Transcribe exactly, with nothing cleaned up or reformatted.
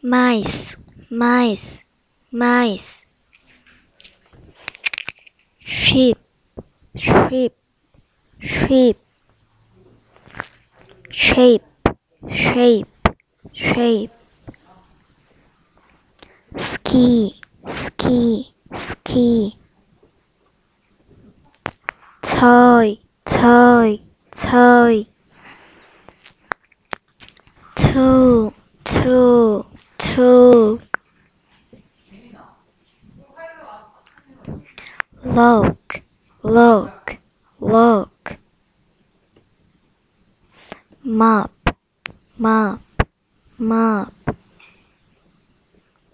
mice, mice, mice. Sheep, sheep, sheep. Shape, shape, shape. Ski, ski, ski. Toy, toy, toy. Tool, tool, tool. Look, look, look. Mop, mop, mop.